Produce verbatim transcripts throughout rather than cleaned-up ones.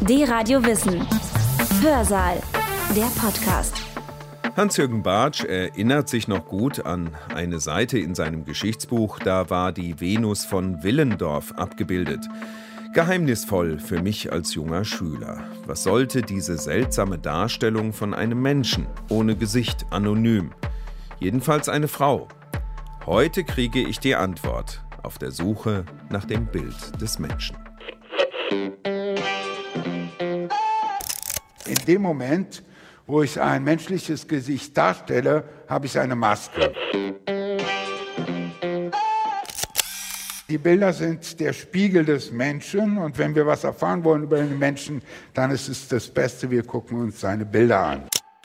D-Radio Wissen. Hörsaal. Der Podcast. Hans-Jürgen Bartsch erinnert sich noch gut an eine Seite in seinem Geschichtsbuch. Da war die Venus von Willendorf abgebildet. Geheimnisvoll für mich als junger Schüler. Was sollte diese seltsame Darstellung von einem Menschen, ohne Gesicht, anonym? Jedenfalls eine Frau. Heute kriege ich die Antwort auf der Suche nach dem Bild des Menschen. In dem Moment, wo ich ein menschliches Gesicht darstelle, habe ich eine Maske. Die Bilder sind der Spiegel des Menschen und wenn wir was erfahren wollen über den Menschen, dann ist es das Beste, wir gucken uns seine Bilder an.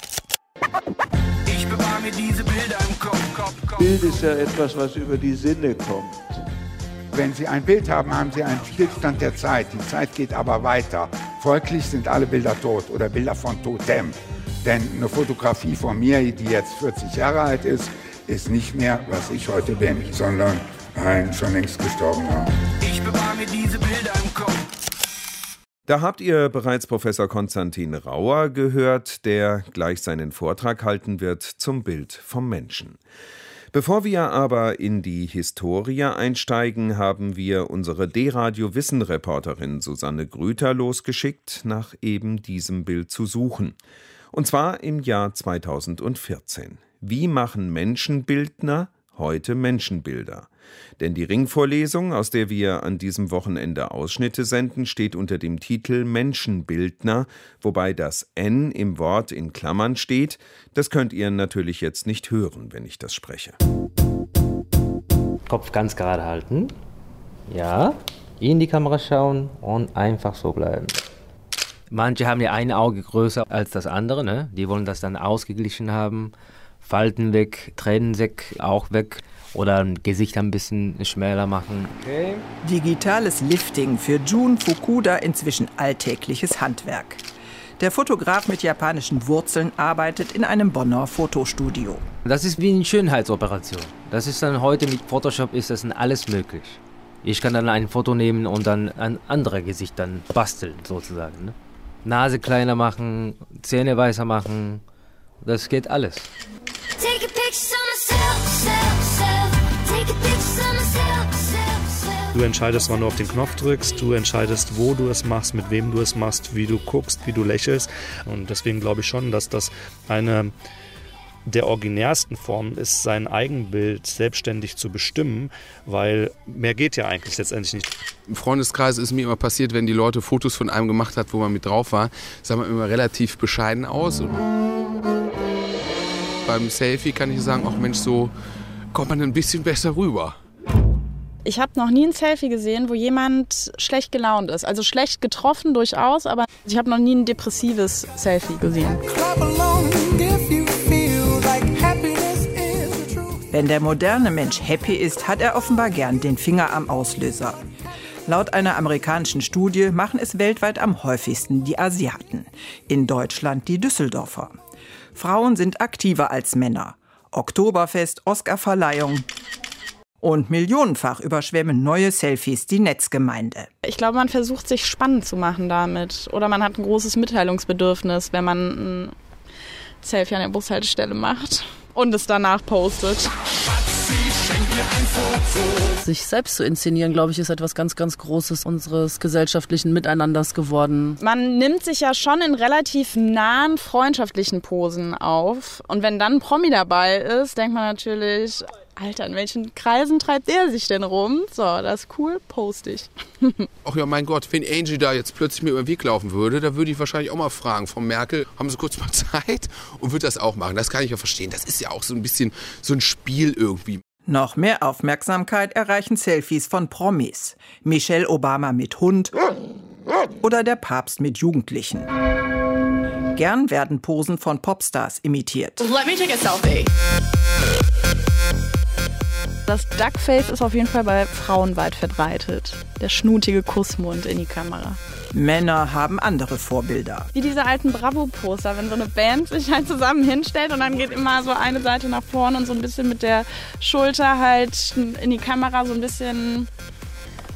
Ich bewahre mir diese Bilder im Kopf, Kopf, Kopf. Bild ist ja etwas, was über die Sinne kommt. Wenn Sie ein Bild haben, haben Sie einen Stillstand der Zeit. Die Zeit geht aber weiter. Folglich sind alle Bilder tot oder Bilder von Totem. Denn eine Fotografie von mir, die jetzt vierzig Jahre alt ist, ist nicht mehr, was ich heute bin, sondern ein schon längst gestorbener. Ich bewahre mir diese Bilder im Kopf. Da habt ihr bereits Professor Konstantin Rauer gehört, der gleich seinen Vortrag halten wird zum Bild vom Menschen. Bevor wir aber in die Historie einsteigen, haben wir unsere D-Radio-Wissen-Reporterin Susanne Grüter losgeschickt, nach eben diesem Bild zu suchen. Und zwar im Jahr zweitausendvierzehn. Wie machen Menschenbildner heute Menschenbilder? Denn die Ringvorlesung, aus der wir an diesem Wochenende Ausschnitte senden, steht unter dem Titel Menschenbildner, wobei das N im Wort in Klammern steht. Das könnt ihr natürlich jetzt nicht hören, wenn ich das spreche. Kopf ganz gerade halten. Ja, in die Kamera schauen und einfach so bleiben. Manche haben ja ein Auge größer als das andere, ne? Die wollen das dann ausgeglichen haben. Falten weg, Tränen weg, auch weg. Oder ein Gesicht ein bisschen schmäler machen. Okay. Digitales Lifting für Jun Fukuda inzwischen alltägliches Handwerk. Der Fotograf mit japanischen Wurzeln arbeitet in einem Bonner Fotostudio. Das ist wie eine Schönheitsoperation. Das ist dann heute mit Photoshop ist das dann alles möglich. Ich kann dann ein Foto nehmen und dann ein anderes Gesicht dann basteln sozusagen. Ne? Nase kleiner machen, Zähne weißer machen, das geht alles. Take a picture of myself, self, self. Take a picture of myself, self, self. Du entscheidest, wann du auf den Knopf drückst, du entscheidest, wo du es machst, mit wem du es machst, wie du guckst, wie du lächelst. Und deswegen glaube ich schon, dass das eine der originärsten Formen ist, sein Eigenbild selbstständig zu bestimmen, weil mehr geht ja eigentlich letztendlich nicht. Im Freundeskreis ist mir immer passiert, wenn die Leute Fotos von einem gemacht hat, wo man mit drauf war, sah man immer relativ bescheiden aus. Und beim Selfie kann ich sagen, ach Mensch, so kommt man ein bisschen besser rüber. Ich habe noch nie ein Selfie gesehen, wo jemand schlecht gelaunt ist. Also schlecht getroffen durchaus, aber ich habe noch nie ein depressives Selfie gesehen. Wenn der moderne Mensch happy ist, hat er offenbar gern den Finger am Auslöser. Laut einer amerikanischen Studie machen es weltweit am häufigsten die Asiaten. In Deutschland die Düsseldorfer. Frauen sind aktiver als Männer. Oktoberfest, Oscarverleihung. Und millionenfach überschwemmen neue Selfies die Netzgemeinde. Ich glaube, man versucht sich spannend zu machen damit. Oder man hat ein großes Mitteilungsbedürfnis, wenn man ein Selfie an der Bushaltestelle macht und es danach postet. Sich selbst zu inszenieren, glaube ich, ist etwas ganz, ganz Großes unseres gesellschaftlichen Miteinanders geworden. Man nimmt sich ja schon in relativ nahen freundschaftlichen Posen auf. Und wenn dann ein Promi dabei ist, denkt man natürlich, Alter, in welchen Kreisen treibt der sich denn rum? So, das ist cool, poste ich. Ach ja, mein Gott, wenn Angie da jetzt plötzlich mir über den Weg laufen würde, da würde ich wahrscheinlich auch mal fragen, Frau Merkel, haben Sie kurz mal Zeit? Und würde das auch machen. Das kann ich ja verstehen. Das ist ja auch so ein bisschen so ein Spiel irgendwie. Noch mehr Aufmerksamkeit erreichen Selfies von Promis. Michelle Obama mit Hund oder der Papst mit Jugendlichen. Gern werden Posen von Popstars imitiert. Let me take a selfie. Das Duckface ist auf jeden Fall bei Frauen weit verbreitet. Der schnutige Kussmund in die Kamera. Männer haben andere Vorbilder. Wie diese alten Bravo-Poster, wenn so eine Band sich halt zusammen hinstellt und dann geht immer so eine Seite nach vorne und so ein bisschen mit der Schulter halt in die Kamera so ein bisschen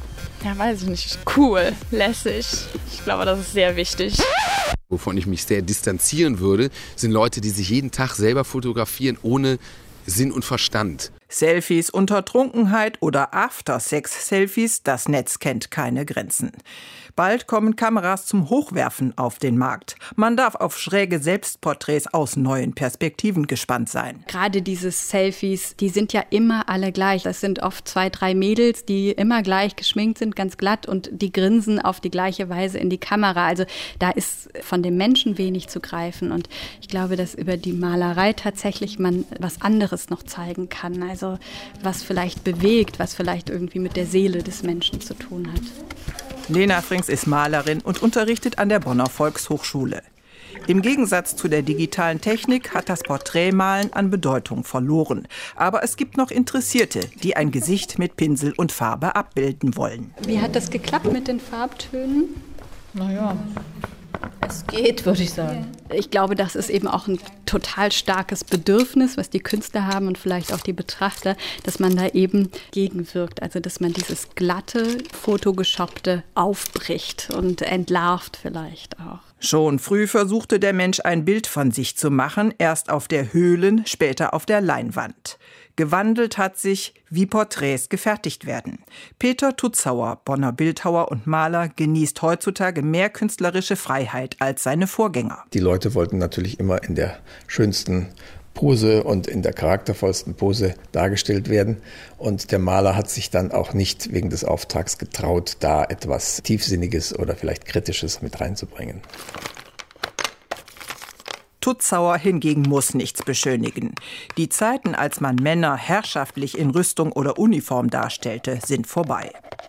Ja, weiß ich nicht. Cool, lässig. Ich glaube, das ist sehr wichtig. Wovon ich mich sehr distanzieren würde, sind Leute, die sich jeden Tag selber fotografieren ohne Sinn und Verstand. Selfies unter Trunkenheit oder After-Sex-Selfies, das Netz kennt keine Grenzen. Bald kommen Kameras zum Hochwerfen auf den Markt. Man darf auf schräge Selbstporträts aus neuen Perspektiven gespannt sein. Gerade diese Selfies, die sind ja immer alle gleich. Das sind oft zwei, drei Mädels, die immer gleich geschminkt sind, ganz glatt und die grinsen auf die gleiche Weise in die Kamera. Also da ist von dem Menschen wenig zu greifen und ich glaube, dass über die Malerei tatsächlich man was anderes noch zeigen kann. Also was vielleicht bewegt, was vielleicht irgendwie mit der Seele des Menschen zu tun hat. Lena Frings ist Malerin und unterrichtet an der Bonner Volkshochschule. Im Gegensatz zu der digitalen Technik hat das Porträtmalen an Bedeutung verloren. Aber es gibt noch Interessierte, die ein Gesicht mit Pinsel und Farbe abbilden wollen. Wie hat das geklappt mit den Farbtönen? Naja, es geht, würde ich sagen. Ich glaube, das ist eben auch ein total starkes Bedürfnis, was die Künstler haben und vielleicht auch die Betrachter, dass man da eben gegenwirkt. Also, dass man dieses glatte, fotogeshoppte aufbricht und entlarvt vielleicht auch. Schon früh versuchte der Mensch ein Bild von sich zu machen, erst auf der Höhlen, später auf der Leinwand. Gewandelt hat sich, wie Porträts gefertigt werden. Peter Tutzauer, Bonner Bildhauer und Maler, genießt heutzutage mehr künstlerische Freiheit als seine Vorgänger. Die Leute wollten natürlich immer in der schönsten Pose und in der charaktervollsten Pose dargestellt werden. Und der Maler hat sich dann auch nicht wegen des Auftrags getraut, da etwas Tiefsinniges oder vielleicht Kritisches mit reinzubringen. Tutzauer hingegen muss nichts beschönigen. Die Zeiten, als man Männer herrschaftlich in Rüstung oder Uniform darstellte, sind vorbei.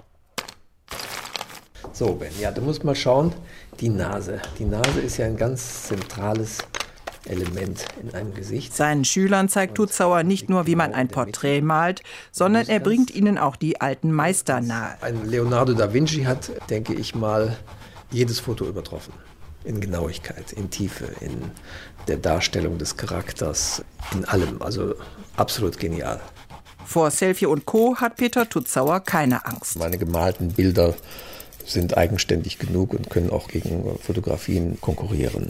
So, Ben, ja, du musst mal schauen, die Nase. Die Nase ist ja ein ganz zentrales Element in einem Gesicht. Seinen Schülern zeigt Tutzauer nicht nur, wie man ein Porträt malt, sondern er bringt ihnen auch die alten Meister nahe. Ein Leonardo da Vinci hat, denke ich mal, jedes Foto übertroffen. In Genauigkeit, in Tiefe, in der Darstellung des Charakters, in allem. Also absolut genial. Vor Selfie und Co. hat Peter Tutzauer keine Angst. Meine gemalten Bilder sind eigenständig genug und können auch gegen Fotografien konkurrieren.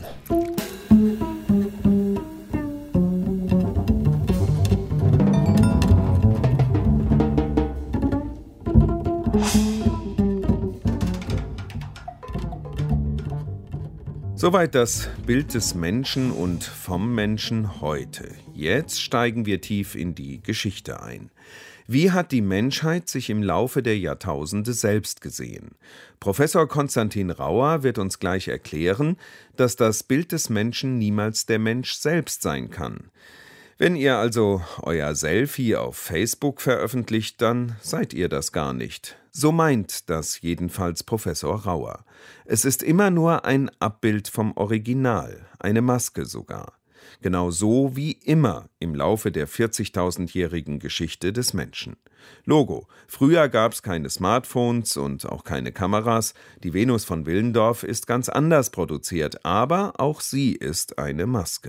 Soweit das Bild des Menschen und vom Menschen heute. Jetzt steigen wir tief in die Geschichte ein. Wie hat die Menschheit sich im Laufe der Jahrtausende selbst gesehen? Professor Konstantin Rauer wird uns gleich erklären, dass das Bild des Menschen niemals der Mensch selbst sein kann. Wenn ihr also euer Selfie auf Facebook veröffentlicht, dann seid ihr das gar nicht. So meint das jedenfalls Professor Rauer. Es ist immer nur ein Abbild vom Original, eine Maske sogar. Genau so wie immer im Laufe der vierzigtausendjährigen Geschichte des Menschen. Logo: Früher gab es keine Smartphones und auch keine Kameras. Die Venus von Willendorf ist ganz anders produziert, aber auch sie ist eine Maske.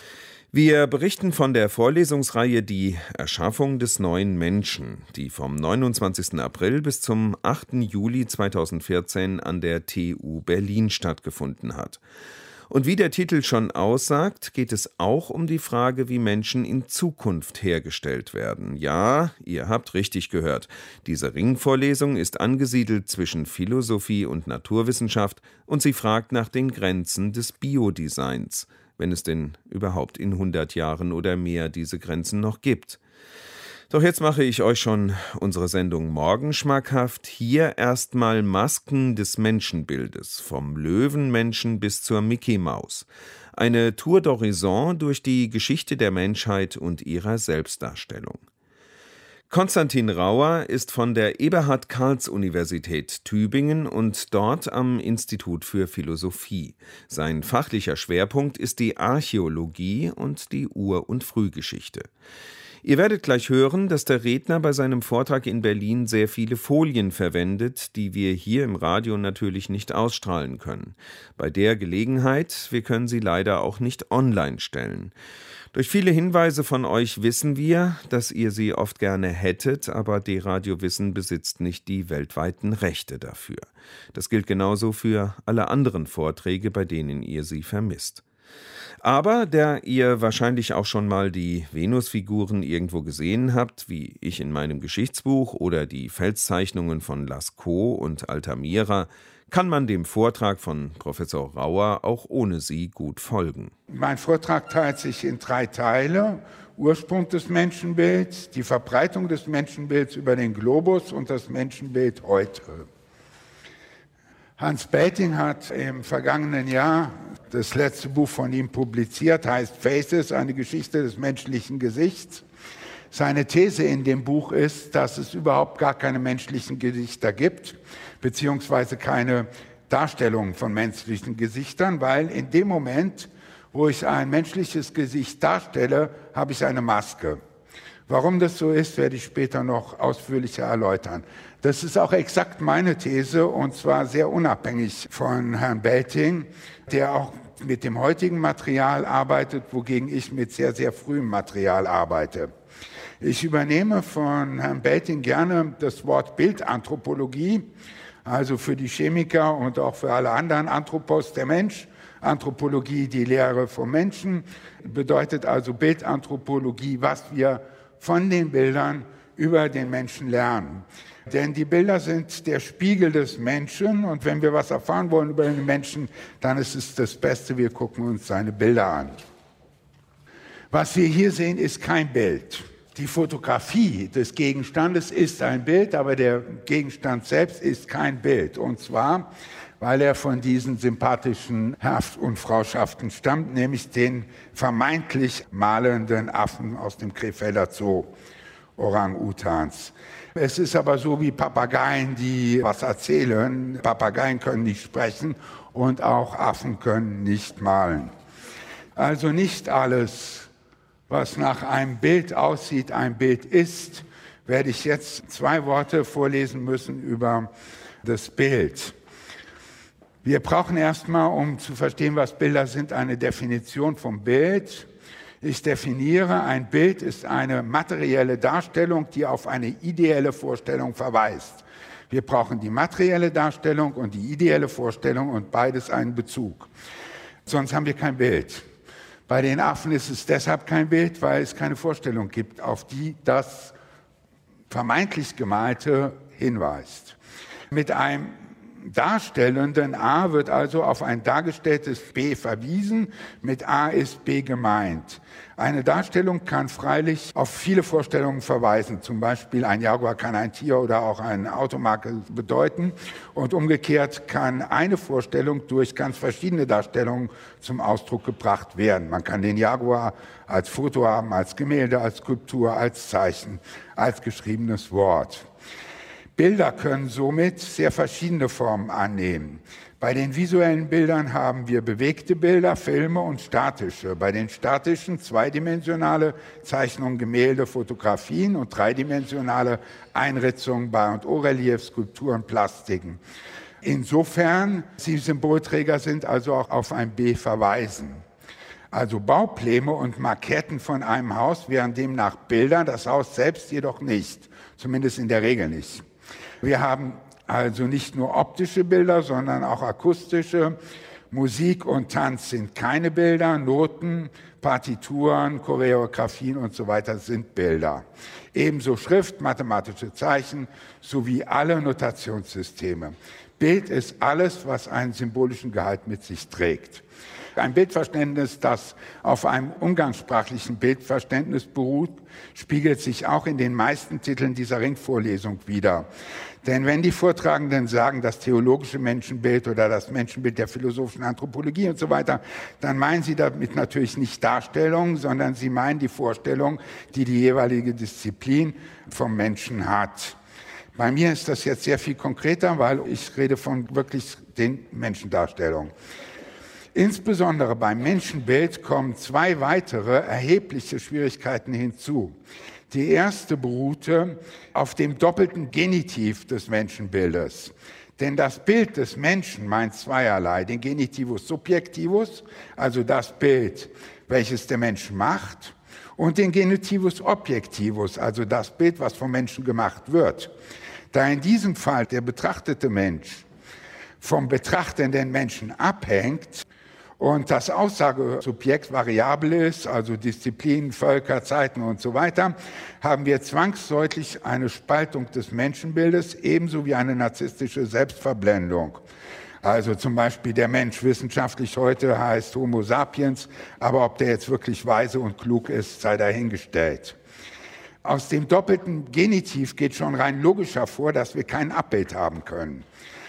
Wir berichten von der Vorlesungsreihe Die Erschaffung des neuen Menschen, die vom neunundzwanzigsten April bis zum achten Juli zweitausendvierzehn an der T U Berlin stattgefunden hat. Und wie der Titel schon aussagt, geht es auch um die Frage, wie Menschen in Zukunft hergestellt werden. Ja, ihr habt richtig gehört. Diese Ringvorlesung ist angesiedelt zwischen Philosophie und Naturwissenschaft und sie fragt nach den Grenzen des Biodesigns, wenn es denn überhaupt in hundert Jahren oder mehr diese Grenzen noch gibt. Doch jetzt mache ich euch schon unsere Sendung morgen schmackhaft. Hier erstmal Masken des Menschenbildes, vom Löwenmenschen bis zur Mickey-Maus. Eine Tour d'Horizon durch die Geschichte der Menschheit und ihrer Selbstdarstellung. Konstantin Rauer ist von der Eberhard-Karls-Universität Tübingen und dort am Institut für Philosophie. Sein fachlicher Schwerpunkt ist die Archäologie und die Ur- und Frühgeschichte. Ihr werdet gleich hören, dass der Redner bei seinem Vortrag in Berlin sehr viele Folien verwendet, die wir hier im Radio natürlich nicht ausstrahlen können. Bei der Gelegenheit, wir können sie leider auch nicht online stellen. Durch viele Hinweise von euch wissen wir, dass ihr sie oft gerne hättet, aber D-Radio Wissen besitzt nicht die weltweiten Rechte dafür. Das gilt genauso für alle anderen Vorträge, bei denen ihr sie vermisst. Aber da ihr wahrscheinlich auch schon mal die Venusfiguren irgendwo gesehen habt, wie ich in meinem Geschichtsbuch oder die Felszeichnungen von Lascaux und Altamira, kann man dem Vortrag von Professor Rauer auch ohne sie gut folgen. Mein Vortrag teilt sich in drei Teile: Ursprung des Menschenbilds, die Verbreitung des Menschenbilds über den Globus und das Menschenbild heute. Hans Belting hat im vergangenen Jahr das letzte Buch von ihm publiziert, heißt Faces, eine Geschichte des menschlichen Gesichts. Seine These in dem Buch ist, dass es überhaupt gar keine menschlichen Gesichter gibt, beziehungsweise keine Darstellung von menschlichen Gesichtern, weil in dem Moment, wo ich ein menschliches Gesicht darstelle, habe ich eine Maske. Warum das so ist, werde ich später noch ausführlicher erläutern. Das ist auch exakt meine These, und zwar sehr unabhängig von Herrn Belting, der auch mit dem heutigen Material arbeitet, wogegen ich mit sehr, sehr frühem Material arbeite. Ich übernehme von Herrn Belting gerne das Wort Bildanthropologie, also für die Chemiker und auch für alle anderen Anthropos, der Mensch. Anthropologie, die Lehre vom Menschen, bedeutet also Bildanthropologie, was wir von den Bildern über den Menschen lernen. Denn die Bilder sind der Spiegel des Menschen, und wenn wir was erfahren wollen über den Menschen, dann ist es das Beste, wir gucken uns seine Bilder an. Was wir hier sehen, ist kein Bild. Die Fotografie des Gegenstandes ist ein Bild, aber der Gegenstand selbst ist kein Bild. Und zwar, weil er von diesen sympathischen Herr- und Frauschaften stammt, nämlich den vermeintlich malenden Affen aus dem Krefelder Zoo, Orang-Utans. Es ist aber so wie Papageien, die was erzählen. Papageien können nicht sprechen und auch Affen können nicht malen. Also nicht alles, was nach einem Bild aussieht, ein Bild ist, werde ich jetzt zwei Worte vorlesen müssen über das Bild. Wir brauchen erstmal, um zu verstehen, was Bilder sind, eine Definition vom Bild. Ich definiere, ein Bild ist eine materielle Darstellung, die auf eine ideelle Vorstellung verweist. Wir brauchen die materielle Darstellung und die ideelle Vorstellung und beides einen Bezug. Sonst haben wir kein Bild. Bei den Affen ist es deshalb kein Bild, weil es keine Vorstellung gibt, auf die das vermeintlich Gemalte hinweist. Mit einem darstellenden A wird also auf ein dargestelltes B verwiesen. Mit A ist B gemeint. Eine Darstellung kann freilich auf viele Vorstellungen verweisen. Zum Beispiel ein Jaguar kann ein Tier oder auch eine Automarke bedeuten. Und umgekehrt kann eine Vorstellung durch ganz verschiedene Darstellungen zum Ausdruck gebracht werden. Man kann den Jaguar als Foto haben, als Gemälde, als Skulptur, als Zeichen, als geschriebenes Wort. Bilder können somit sehr verschiedene Formen annehmen. Bei den visuellen Bildern haben wir bewegte Bilder, Filme und statische. Bei den statischen zweidimensionale Zeichnungen, Gemälde, Fotografien und dreidimensionale Einritzungen, Bar- und Oreliefs, Skulpturen, Plastiken. Insofern sie Symbolträger sind, also auch auf ein B verweisen. Also Baupläne und Maketten von einem Haus wären demnach Bilder, das Haus selbst jedoch nicht, zumindest in der Regel nicht. Wir haben also nicht nur optische Bilder, sondern auch akustische. Musik und Tanz sind keine Bilder, Noten, Partituren, Choreografien und so weiter sind Bilder. Ebenso Schrift, mathematische Zeichen sowie alle Notationssysteme. Bild ist alles, was einen symbolischen Gehalt mit sich trägt. Ein Bildverständnis, das auf einem umgangssprachlichen Bildverständnis beruht, spiegelt sich auch in den meisten Titeln dieser Ringvorlesung wider. Denn wenn die Vortragenden sagen, das theologische Menschenbild oder das Menschenbild der philosophischen Anthropologie und so weiter, dann meinen sie damit natürlich nicht Darstellung, sondern sie meinen die Vorstellung, die die jeweilige Disziplin vom Menschen hat. Bei mir ist das jetzt sehr viel konkreter, weil ich rede von wirklich den Menschendarstellungen. Insbesondere beim Menschenbild kommen zwei weitere erhebliche Schwierigkeiten hinzu. Die erste beruhte auf dem doppelten Genitiv des Menschenbildes. Denn das Bild des Menschen meint zweierlei. Den Genitivus subjectivus, also das Bild, welches der Mensch macht, und den Genitivus objectivus, also das Bild, was vom Menschen gemacht wird. Da in diesem Fall der betrachtete Mensch vom betrachtenden Menschen abhängt und das Aussagesubjekt variabel ist, also Disziplinen, Völker, Zeiten und so weiter, haben wir zwangsläufig eine Spaltung des Menschenbildes, ebenso wie eine narzisstische Selbstverblendung. Also zum Beispiel der Mensch wissenschaftlich heute heißt Homo sapiens, aber ob der jetzt wirklich weise und klug ist, sei dahingestellt. Aus dem doppelten Genitiv geht schon rein logisch hervor, dass wir kein Abbild haben können.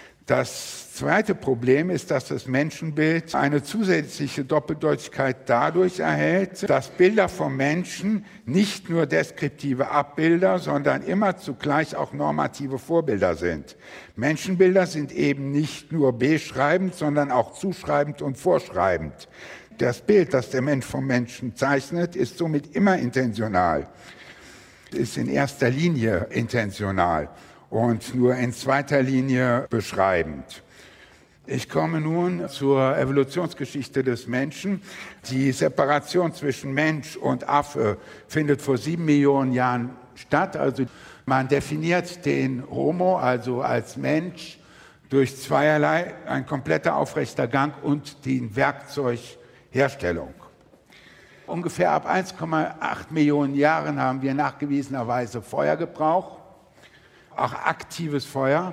Das zweite Problem ist, dass das Menschenbild eine zusätzliche Doppeldeutigkeit dadurch erhält, dass Bilder vom Menschen nicht nur deskriptive Abbilder, sondern immer zugleich auch normative Vorbilder sind. Menschenbilder sind eben nicht nur beschreibend, sondern auch zuschreibend und vorschreibend. Das Bild, das der Mensch vom Menschen zeichnet, ist somit immer intentional, ist in erster Linie intentional und nur in zweiter Linie beschreibend. Ich komme nun zur Evolutionsgeschichte des Menschen. Die Separation zwischen Mensch und Affe findet vor sieben Millionen Jahren statt. Also man definiert den Homo, also als Mensch, durch zweierlei, ein kompletter aufrechter Gang und die Werkzeugherstellung. Ungefähr ab eins Komma acht Millionen Jahren haben wir nachgewiesenerweise Feuergebrauch, auch aktives Feuer.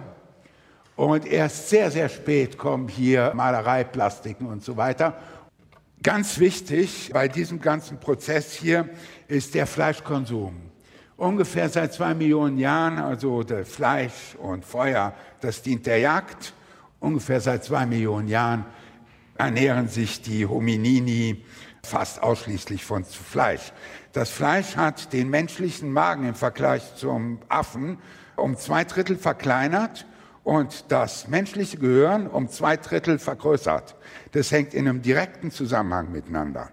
Und erst sehr, sehr spät kommen hier Malerei, Plastiken und so weiter. Ganz wichtig bei diesem ganzen Prozess hier ist der Fleischkonsum. Ungefähr seit zwei Millionen Jahren, also das Fleisch und Feuer, das dient der Jagd. Ungefähr seit zwei Millionen Jahren ernähren sich die Hominini fast ausschließlich von Fleisch. Das Fleisch hat den menschlichen Magen im Vergleich zum Affen um zwei Drittel verkleinert und das menschliche Gehirn um zwei Drittel vergrößert. Das hängt in einem direkten Zusammenhang miteinander.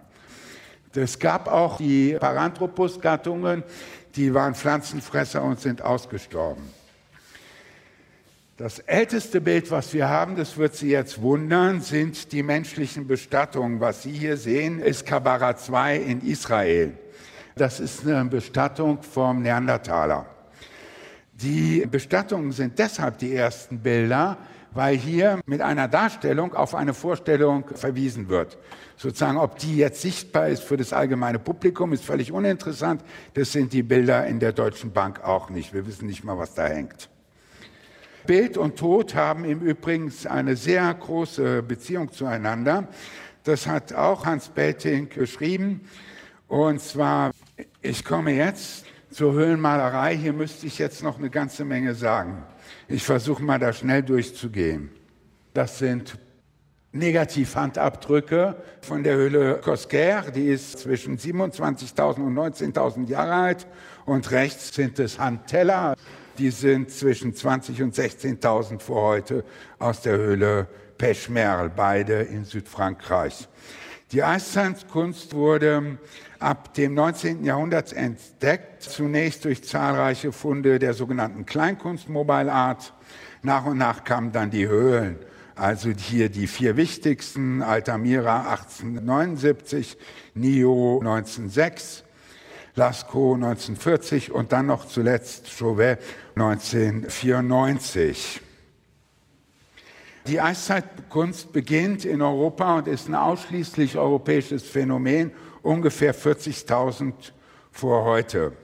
Es gab auch die Paranthropus-Gattungen, die waren Pflanzenfresser und sind ausgestorben. Das älteste Bild, was wir haben, das wird Sie jetzt wundern, sind die menschlichen Bestattungen. Was Sie hier sehen, ist Kabara zwei in Israel. Das ist eine Bestattung vom Neandertaler. Die Bestattungen sind deshalb die ersten Bilder, weil hier mit einer Darstellung auf eine Vorstellung verwiesen wird. Sozusagen, ob die jetzt sichtbar ist für das allgemeine Publikum, ist völlig uninteressant. Das sind die Bilder in der Deutschen Bank auch nicht. Wir wissen nicht mal, was da hängt. Bild und Tod haben im Übrigen eine sehr große Beziehung zueinander. Das hat auch Hans Belting geschrieben. Und zwar, ich komme jetzt zur Höhlenmalerei. Hier müsste ich jetzt noch eine ganze Menge sagen. Ich versuche mal da schnell durchzugehen. Das sind Negativhandabdrücke von der Höhle Cosquer. Die ist zwischen siebenundzwanzigtausend und neunzehntausend Jahre alt. Und rechts sind es Handteller. Die sind zwischen zwanzig und sechzehntausend vor heute aus der Höhle Pechmerle, beide in Südfrankreich. Die Eiszeitkunst wurde ab dem neunzehnten Jahrhundert entdeckt, zunächst durch zahlreiche Funde der sogenannten Kleinkunst Mobile Art. Nach und nach kamen dann die Höhlen, also hier die vier wichtigsten: Altamira achtzehnhundertneunundsiebzig, Nio neunzehnhundertsechs, Lascaux neunzehnhundertvierzig und dann noch zuletzt Chauvet neunzehnhundertvierundneunzig. Die Eiszeitkunst beginnt in Europa und ist ein ausschließlich europäisches Phänomen, ungefähr vierzigtausend vor heute.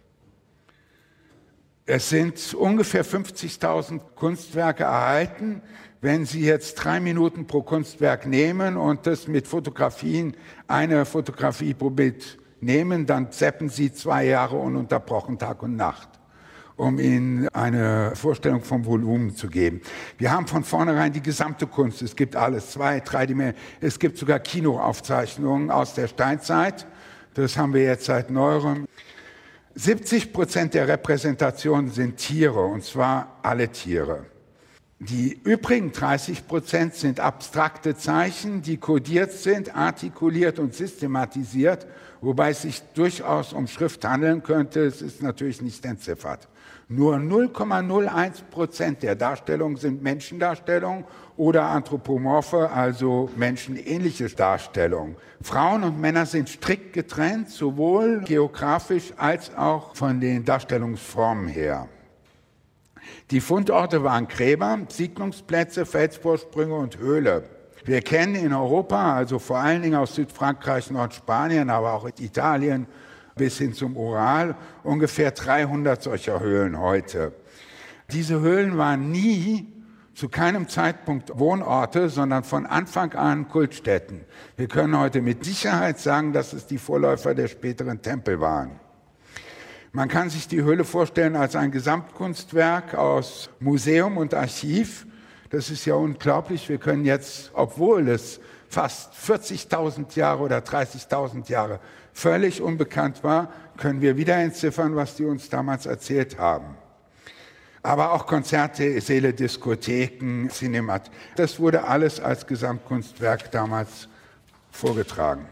Es sind ungefähr fünfzigtausend Kunstwerke erhalten. Wenn Sie jetzt drei Minuten pro Kunstwerk nehmen und das mit Fotografien, eine Fotografie pro Bild nehmen, dann zappen Sie zwei Jahre ununterbrochen Tag und Nacht, um Ihnen eine Vorstellung vom Volumen zu geben. Wir haben von vornherein die gesamte Kunst. Es gibt alles, zwei, drei Dimensionen. Es gibt sogar Kinoaufzeichnungen aus der Steinzeit. Das haben wir jetzt seit neuerem. siebzig Prozent der Repräsentationen sind Tiere, und zwar alle Tiere. Die übrigen dreißig Prozent sind abstrakte Zeichen, die kodiert sind, artikuliert und systematisiert, wobei es sich durchaus um Schrift handeln könnte. Es ist natürlich nicht entziffert. Nur null Komma null eins Prozent der Darstellungen sind Menschendarstellungen oder anthropomorphe, also menschenähnliche Darstellungen. Frauen und Männer sind strikt getrennt, sowohl geografisch als auch von den Darstellungsformen her. Die Fundorte waren Gräber, Siedlungsplätze, Felsvorsprünge und Höhle. Wir kennen in Europa, also vor allen Dingen aus Südfrankreich, Nordspanien, aber auch in Italien bis hin zum Ural, ungefähr dreihundert solcher Höhlen heute. Diese Höhlen waren nie, zu keinem Zeitpunkt Wohnorte, sondern von Anfang an Kultstätten. Wir können heute mit Sicherheit sagen, dass es die Vorläufer der späteren Tempel waren. Man kann sich die Höhle vorstellen als ein Gesamtkunstwerk aus Museum und Archiv. Das ist ja unglaublich. Wir können jetzt, obwohl es fast vierzigtausend Jahre oder dreißigtausend Jahre völlig unbekannt war, können wir wieder entziffern, was die uns damals erzählt haben. Aber auch Konzerte, Säle, Diskotheken, Cinemat. Das wurde alles als Gesamtkunstwerk damals vorgetragen.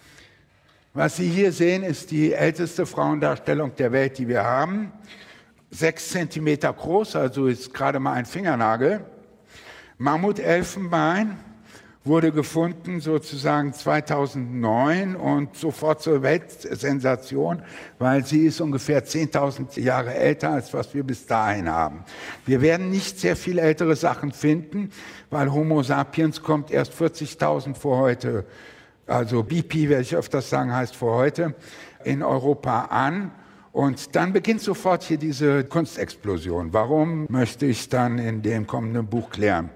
Was Sie hier sehen, ist die älteste Frauendarstellung der Welt, die wir haben. Sechs Zentimeter groß, also ist gerade mal ein Fingernagel. Mammutelfenbein wurde gefunden sozusagen zweitausendneun und sofort zur Weltsensation, weil sie ist ungefähr zehntausend Jahre älter, als was wir bis dahin haben. Wir werden nicht sehr viel ältere Sachen finden, weil Homo sapiens kommt erst vierzigtausend vor heute, also B P, werde ich öfters sagen, heißt vor heute, in Europa an. Und dann beginnt sofort hier diese Kunstexplosion. Warum, möchte ich dann in dem kommenden Buch klären.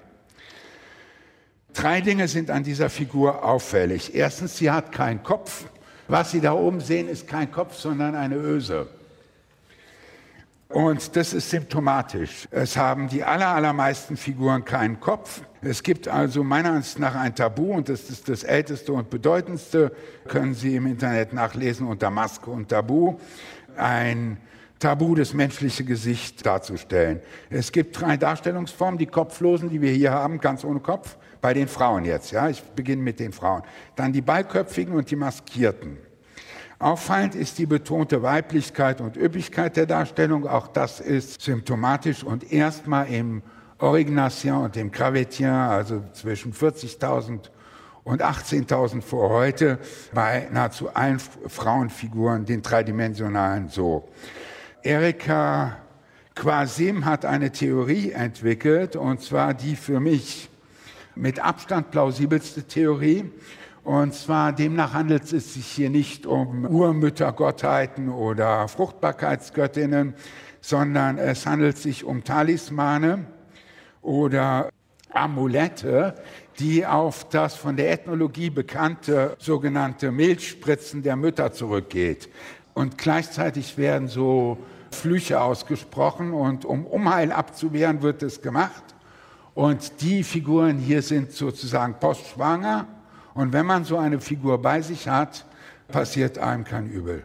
Drei Dinge sind an dieser Figur auffällig. Erstens, sie hat keinen Kopf. Was Sie da oben sehen, ist kein Kopf, sondern eine Öse. Und das ist symptomatisch. Es haben die aller, allermeisten Figuren keinen Kopf. Es gibt also meiner Ansicht nach ein Tabu, und das ist das älteste und bedeutendste, können Sie im Internet nachlesen unter Maske und Tabu, ein Tabu, das menschliche Gesicht darzustellen. Es gibt drei Darstellungsformen, die Kopflosen, die wir hier haben, ganz ohne Kopf, bei den Frauen jetzt, ja, ich beginne mit den Frauen. Dann die Beiköpfigen und die Maskierten. Auffallend ist die betonte Weiblichkeit und Üppigkeit der Darstellung, auch das ist symptomatisch und erstmal im Aurignacian und im Gravettien, also zwischen vierzigtausend und achtzehntausend vor heute, bei nahezu allen Frauenfiguren, den dreidimensionalen so. Erika Quasim hat eine Theorie entwickelt, und zwar die für mich mit Abstand plausibelste Theorie. Und zwar demnach handelt es sich hier nicht um Urmüttergottheiten oder Fruchtbarkeitsgöttinnen, sondern es handelt sich um Talismane oder Amulette, die auf das von der Ethnologie bekannte sogenannte Milchspritzen der Mütter zurückgeht. Und gleichzeitig werden so Flüche ausgesprochen, und um Unheil abzuwehren, wird es gemacht. Und die Figuren hier sind sozusagen postschwanger. Und wenn man so eine Figur bei sich hat, passiert einem kein Übel.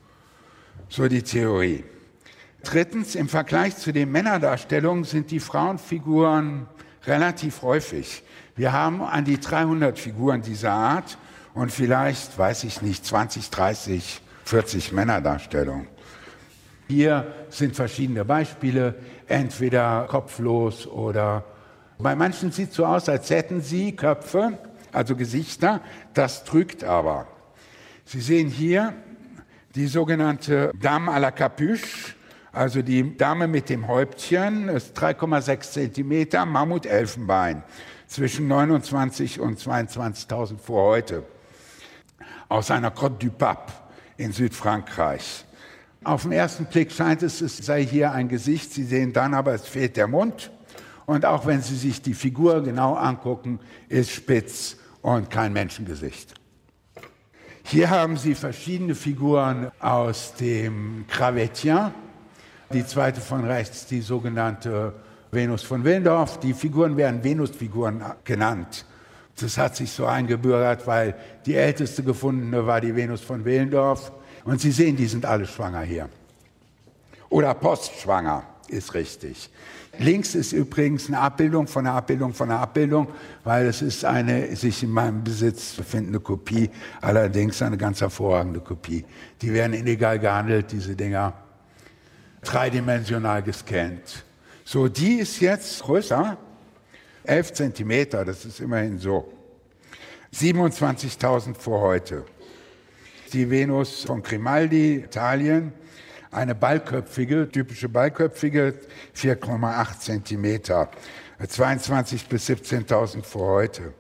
So die Theorie. Drittens, im Vergleich zu den Männerdarstellungen sind die Frauenfiguren relativ häufig. Wir haben an die dreihundert Figuren dieser Art und vielleicht, weiß ich nicht, zwanzig, dreißig, vierzig Männerdarstellungen. Hier sind verschiedene Beispiele, entweder kopflos oder bei manchen sieht es so aus, als hätten sie Köpfe, also Gesichter, das trügt aber. Sie sehen hier die sogenannte Dame à la Capuche, also die Dame mit dem Häubtchen, ist drei Komma sechs Zentimeter, Mammutelfenbein, zwischen neunundzwanzig und zweiundzwanzigtausend vor heute, aus einer Grotte du Pape in Südfrankreich. Auf den ersten Blick scheint es, es sei hier ein Gesicht, Sie sehen dann aber, es fehlt der Mund. Und auch wenn Sie sich die Figur genau angucken, ist spitz und kein Menschengesicht. Hier haben Sie verschiedene Figuren aus dem Gravettien. Die zweite von rechts, die sogenannte Venus von Willendorf. Die Figuren werden Venusfiguren genannt. Das hat sich so eingebürgert, weil die älteste gefundene war die Venus von Willendorf. Und Sie sehen, die sind alle schwanger hier. Oder postschwanger. ist richtig. Links ist übrigens eine Abbildung von einer Abbildung von einer Abbildung, weil es ist eine sich in meinem Besitz befindende Kopie, allerdings eine ganz hervorragende Kopie. Die werden illegal gehandelt, diese Dinger, dreidimensional gescannt. So, die ist jetzt größer, elf Zentimeter, das ist immerhin so. siebenundzwanzigtausend vor heute. Die Venus von Grimaldi, Italien, eine ballköpfige, typische ballköpfige, vier Komma acht Zentimeter, zweiundzwanzigtausend bis siebzehntausend vor heute.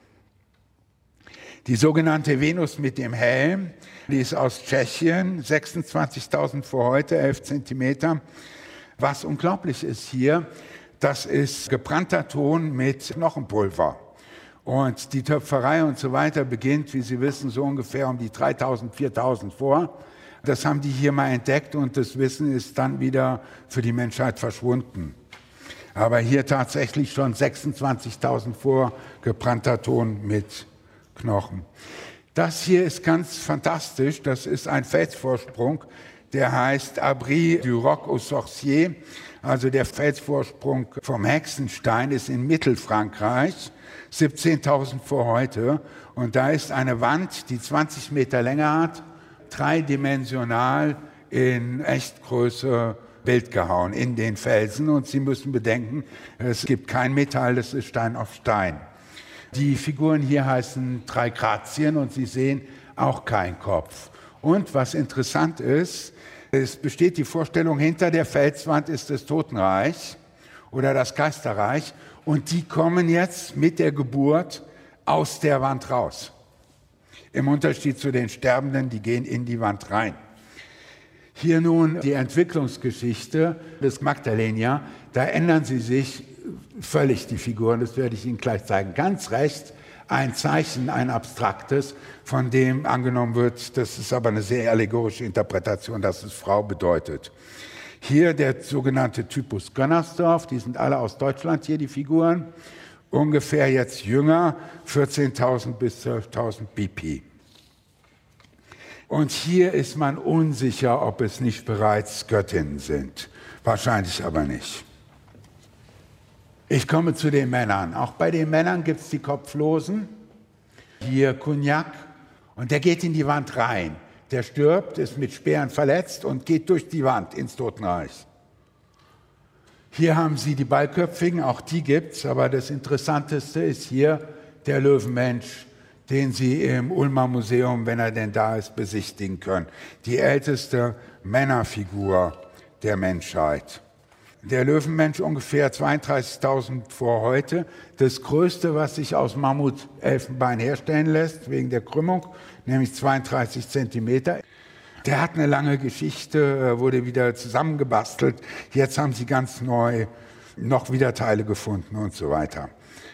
Die sogenannte Venus mit dem Helm, die ist aus Tschechien, sechsundzwanzigtausend vor heute, elf Zentimeter. Was unglaublich ist hier, das ist gebrannter Ton mit Knochenpulver. Und die Töpferei und so weiter beginnt, wie Sie wissen, so ungefähr um die dreitausend, viertausend vor. Das haben die hier mal entdeckt und das Wissen ist dann wieder für die Menschheit verschwunden. Aber hier tatsächlich schon sechsundzwanzigtausend vor, gebrannter Ton mit Knochen. Das hier ist ganz fantastisch, das ist ein Felsvorsprung, der heißt Abri du Roc aux Sorciers, also der Felsvorsprung vom Hexenstein ist in Mittelfrankreich, siebzehntausend vor heute. Und da ist eine Wand, die zwanzig Meter Länge hat, dreidimensional in Echtgröße Bild gehauen in den Felsen. Und Sie müssen bedenken, es gibt kein Metall, das ist Stein auf Stein. Die Figuren hier heißen drei Grazien und Sie sehen auch keinen Kopf. Und was interessant ist, es besteht die Vorstellung, hinter der Felswand ist das Totenreich oder das Geisterreich. Und die kommen jetzt mit der Geburt aus der Wand raus. Im Unterschied zu den Sterbenden, die gehen in die Wand rein. Hier nun die Entwicklungsgeschichte des Magdalena. Da ändern sie sich völlig, die Figuren, das werde ich Ihnen gleich zeigen. Ganz rechts ein Zeichen, ein abstraktes, von dem angenommen wird, das ist aber eine sehr allegorische Interpretation, dass es Frau bedeutet. Hier der sogenannte Typus Gönnersdorf, die sind alle aus Deutschland hier, die Figuren. Ungefähr jetzt jünger, vierzehntausend bis zwölftausend B P. Und hier ist man unsicher, ob es nicht bereits Göttinnen sind. Wahrscheinlich aber nicht. Ich komme zu den Männern. Auch bei den Männern gibt es die Kopflosen. Hier Cognac. Und der geht in die Wand rein. Der stirbt, ist mit Speeren verletzt und geht durch die Wand ins Totenreich. Hier haben Sie die Ballköpfigen, auch die gibt's, aber das Interessanteste ist hier der Löwenmensch, den Sie im Ulmer Museum, wenn er denn da ist, besichtigen können. Die älteste Männerfigur der Menschheit. Der Löwenmensch ungefähr zweiunddreißigtausend vor heute. Das größte, was sich aus Mammutelfenbein herstellen lässt, wegen der Krümmung, nämlich zweiunddreißig Zentimeter. Der hat eine lange Geschichte, wurde wieder zusammengebastelt. Jetzt haben sie ganz neu noch wieder Teile gefunden und so weiter.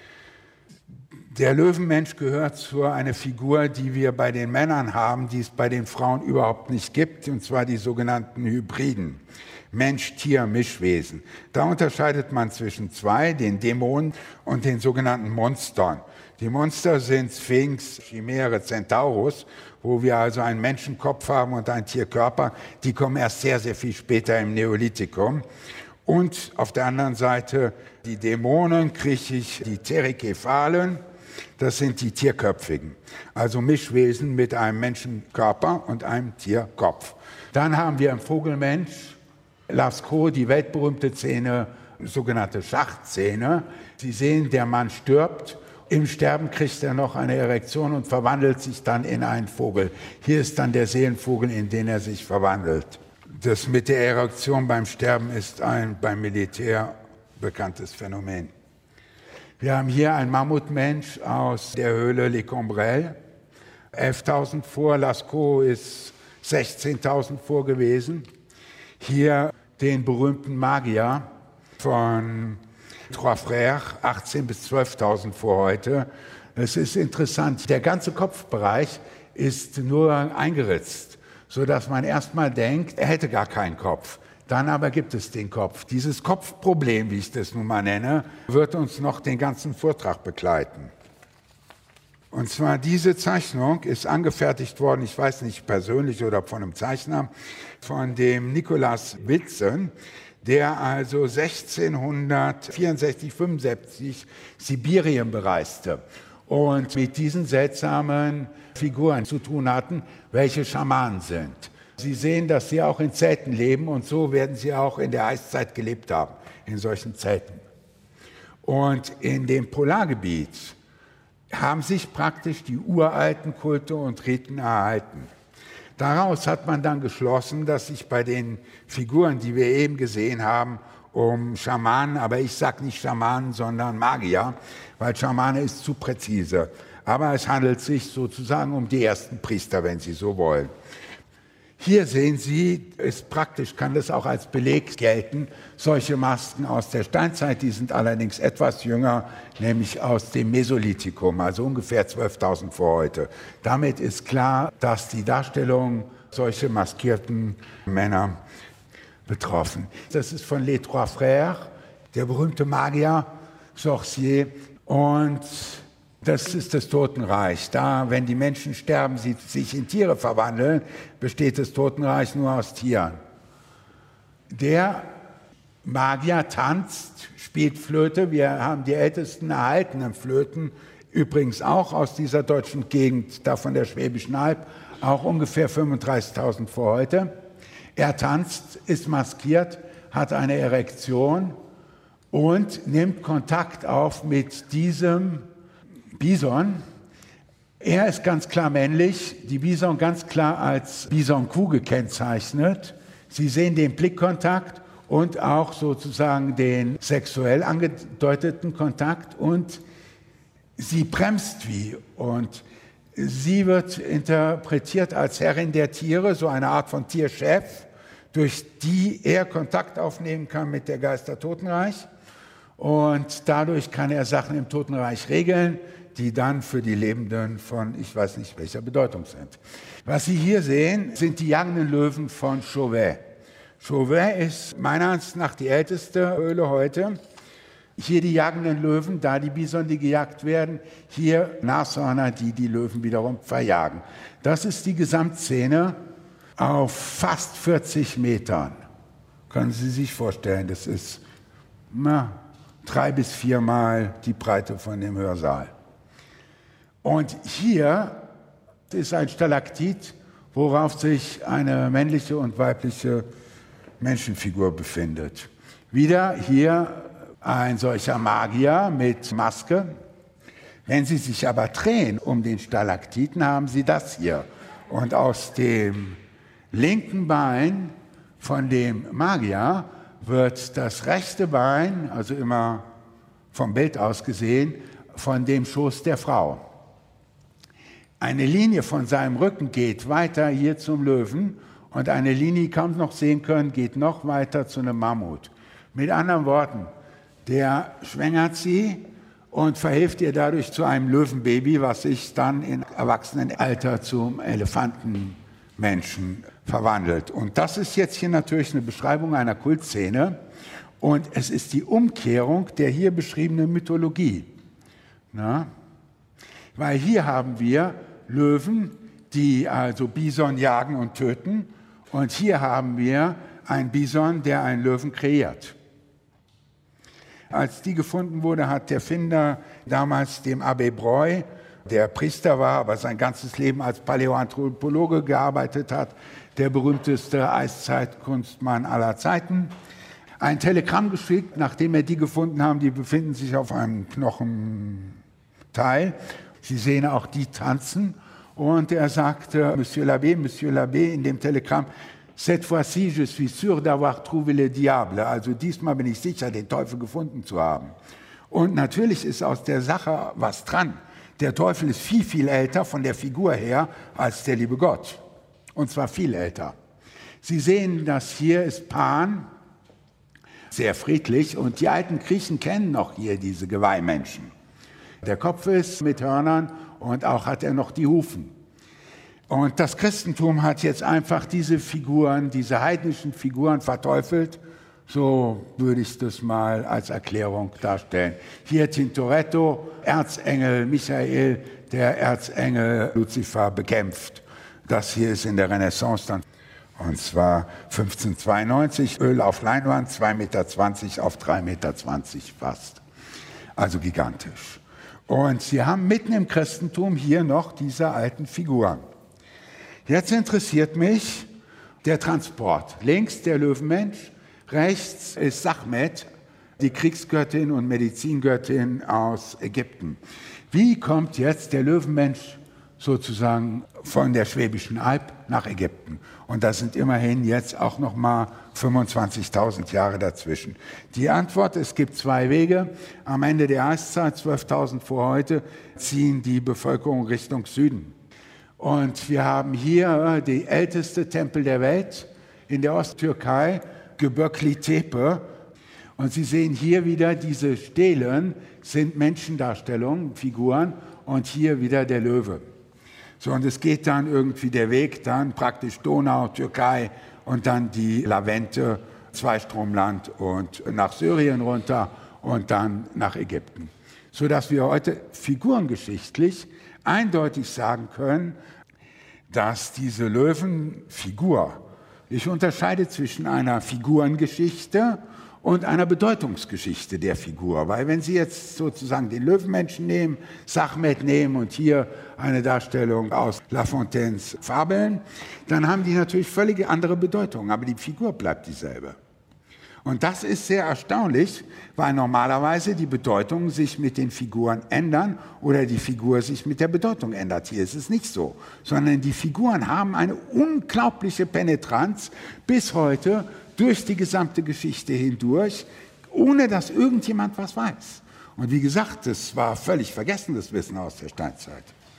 Der Löwenmensch gehört zu einer Figur, die wir bei den Männern haben, die es bei den Frauen überhaupt nicht gibt, und zwar die sogenannten Hybriden. Mensch-Tier-Mischwesen. Da unterscheidet man zwischen zwei, den Dämonen und den sogenannten Monstern. Die Monster sind Sphinx, Chimäre, Centaurus, wo wir also einen Menschenkopf haben und einen Tierkörper. Die kommen erst sehr, sehr viel später im Neolithikum. Und auf der anderen Seite die Dämonen, griechisch die Terikephalen, das sind die Tierköpfigen. Also Mischwesen mit einem Menschenkörper und einem Tierkopf. Dann haben wir einen Vogelmensch, Lascaux, die weltberühmte Szene, sogenannte Schachtszene. Sie sehen, der Mann stirbt. Im Sterben kriegt er noch eine Erektion und verwandelt sich dann in einen Vogel. Hier ist dann der Seelenvogel, in den er sich verwandelt. Das mit der Erektion beim Sterben ist ein beim Militär bekanntes Phänomen. Wir haben hier einen Mammutmensch aus der Höhle Le Combrel. elftausend vor, Lascaux ist sechzehntausend vor gewesen. Hier den berühmten Magier von Trois Frères, achtzehn bis zwölftausend vor heute. Es ist interessant, der ganze Kopfbereich ist nur eingeritzt, sodass man erstmal denkt, er hätte gar keinen Kopf. Dann aber gibt es den Kopf. Dieses Kopfproblem, wie ich das nun mal nenne, wird uns noch den ganzen Vortrag begleiten. Und zwar diese Zeichnung ist angefertigt worden, ich weiß nicht persönlich oder von einem Zeichner, von dem Nikolaus Wiltzen. der also sechzehnhundertvierundsechzig, fünfundsiebzig Sibirien bereiste und mit diesen seltsamen Figuren zu tun hatten, welche Schamanen sind. Sie sehen, dass sie auch in Zelten leben und so werden sie auch in der Eiszeit gelebt haben, in solchen Zelten. Und in dem Polargebiet haben sich praktisch die uralten Kulte und Riten erhalten. Daraus hat man dann geschlossen, dass sich bei den Figuren, die wir eben gesehen haben, um Schamanen, aber ich sage nicht Schamanen, sondern Magier, weil Schamane ist zu präzise. Aber es handelt sich sozusagen um die ersten Priester, wenn Sie so wollen. Hier sehen Sie, ist praktisch, kann das auch als Beleg gelten, solche Masken aus der Steinzeit, die sind allerdings etwas jünger, nämlich aus dem Mesolithikum, also ungefähr zwölftausend vor heute. Damit ist klar, dass die Darstellung solcher maskierten Männer betroffen. Das ist von Les Trois Frères, der berühmte Magier, Sorcier, und das ist das Totenreich. Da, wenn die Menschen sterben, sie sich in Tiere verwandeln, besteht das Totenreich nur aus Tieren. Der Magier tanzt, spielt Flöte. Wir haben die ältesten erhaltenen Flöten, übrigens auch aus dieser deutschen Gegend, da von der Schwäbischen Alb, auch ungefähr fünfunddreißigtausend vor heute. Er tanzt, ist maskiert, hat eine Erektion und nimmt Kontakt auf mit diesem Bison. Er ist ganz klar männlich, die Bison ganz klar als Bison-Kuh gekennzeichnet. Sie sehen den Blickkontakt und auch sozusagen den sexuell angedeuteten Kontakt und sie bremst wie und sie wird interpretiert als Herrin der Tiere, so eine Art von Tierchef, durch die er Kontakt aufnehmen kann mit der Geister-Totenreich und dadurch kann er Sachen im Totenreich regeln, die dann für die Lebenden von, ich weiß nicht welcher Bedeutung sind. Was Sie hier sehen, sind die jagenden Löwen von Chauvet. Chauvet ist meiner Ansicht nach die älteste Höhle heute. Hier die jagenden Löwen, da die Bison, die gejagt werden. Hier Nashörner, die die Löwen wiederum verjagen. Das ist die Gesamtszene auf fast vierzig Metern. Können Sie sich vorstellen, das ist na, drei bis viermal die Breite von dem Hörsaal. Und hier ist ein Stalaktit, worauf sich eine männliche und weibliche Menschenfigur befindet. Wieder hier ein solcher Magier mit Maske. Wenn Sie sich aber drehen um den Stalaktiten, haben Sie das hier. Und aus dem linken Bein von dem Magier wird das rechte Bein, also immer vom Bild aus gesehen, von dem Schoß der Frau. Eine Linie von seinem Rücken geht weiter hier zum Löwen und eine Linie, die kaum noch sehen können, geht noch weiter zu einem Mammut. Mit anderen Worten, der schwängert sie und verhilft ihr dadurch zu einem Löwenbaby, was sich dann in Erwachsenenalter zum Elefantenmenschen verwandelt. Und das ist jetzt hier natürlich eine Beschreibung einer Kultszene und es ist die Umkehrung der hier beschriebenen Mythologie. Na? Weil hier haben wir Löwen, die also Bison jagen und töten. Und hier haben wir einen Bison, der einen Löwen kreiert. Als die gefunden wurde, hat der Finder damals dem Abbé Breuil, der Priester war, aber sein ganzes Leben als Paläoanthropologe gearbeitet hat, der berühmteste Eiszeitkunstmann aller Zeiten, ein Telegramm geschickt, nachdem er die gefunden haben, die befinden sich auf einem Knochenteil. Sie sehen auch die tanzen. Und er sagte, Monsieur l'Abbé, Monsieur l'Abbé, in dem Telegramm, cette fois-ci, je suis sûr d'avoir trouvé le diable. Also diesmal bin ich sicher, den Teufel gefunden zu haben. Und natürlich ist aus der Sache was dran. Der Teufel ist viel, viel älter von der Figur her als der liebe Gott. Und zwar viel älter. Sie sehen, dass hier ist Pan, sehr friedlich. Und die alten Griechen kennen noch hier diese Geweihmenschen. Der Kopf ist mit Hörnern und auch hat er noch die Hufen. Und das Christentum hat jetzt einfach diese Figuren, diese heidnischen Figuren verteufelt. So würde ich das mal als Erklärung darstellen. Hier Tintoretto, Erzengel Michael, der Erzengel Luzifer bekämpft. Das hier ist in der Renaissance dann Und zwar fünfzehnhundertzweiundneunzig, Öl auf Leinwand, zwei Meter zwanzig auf drei Meter zwanzig fast. Also gigantisch. Und Sie haben mitten im Christentum hier noch diese alten Figuren. Jetzt interessiert mich der Transport. Links der Löwenmensch, rechts ist Sachmet, die Kriegsgöttin und Medizingöttin aus Ägypten. Wie kommt jetzt der Löwenmensch sozusagen von der Schwäbischen Alb nach Ägypten? Und da sind immerhin jetzt auch noch mal fünfundzwanzigtausend Jahre dazwischen. Die Antwort, es gibt zwei Wege. Am Ende der Eiszeit, zwölftausend vor heute, ziehen die Bevölkerung Richtung Süden. Und wir haben hier die älteste Tempel der Welt in der Osttürkei, Göbekli Tepe. Und Sie sehen hier wieder diese Stelen, sind Menschendarstellungen, Figuren, und hier wieder der Löwe. So, und es geht dann irgendwie der Weg, dann praktisch Donau, Türkei und dann die Lavente, Zweistromland und nach Syrien runter und dann nach Ägypten. Sodass wir heute figurengeschichtlich eindeutig sagen können, dass diese Löwenfigur, ich unterscheide zwischen einer Figurengeschichte und einer Bedeutungsgeschichte der Figur. Weil wenn Sie jetzt sozusagen den Löwenmenschen nehmen, Sachmet nehmen und hier eine Darstellung aus La Fontaines Fabeln, dann haben die natürlich völlig andere Bedeutung, aber die Figur bleibt dieselbe. Und das ist sehr erstaunlich, weil normalerweise die Bedeutungen sich mit den Figuren ändern oder die Figur sich mit der Bedeutung ändert. Hier ist es nicht so, sondern die Figuren haben eine unglaubliche Penetranz bis heute durch die gesamte Geschichte hindurch, ohne dass irgendjemand was weiß. Und wie gesagt, das war völlig vergessenes Wissen aus der Steinzeit.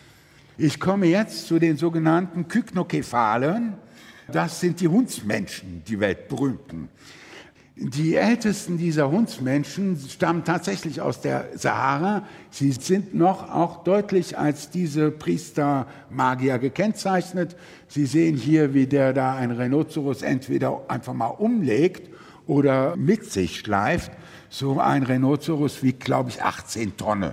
Ich komme jetzt zu den sogenannten Kynokephalen. Das sind die Hundsmenschen, die weltberühmten. Die ältesten dieser Hundsmenschen stammen tatsächlich aus der Sahara. Sie sind noch auch deutlich als diese Priester-Magier gekennzeichnet. Sie sehen hier, wie der da ein Rhinoceros entweder einfach mal umlegt oder mit sich schleift. So ein Rhinoceros wiegt, glaube ich, achtzehn Tonnen.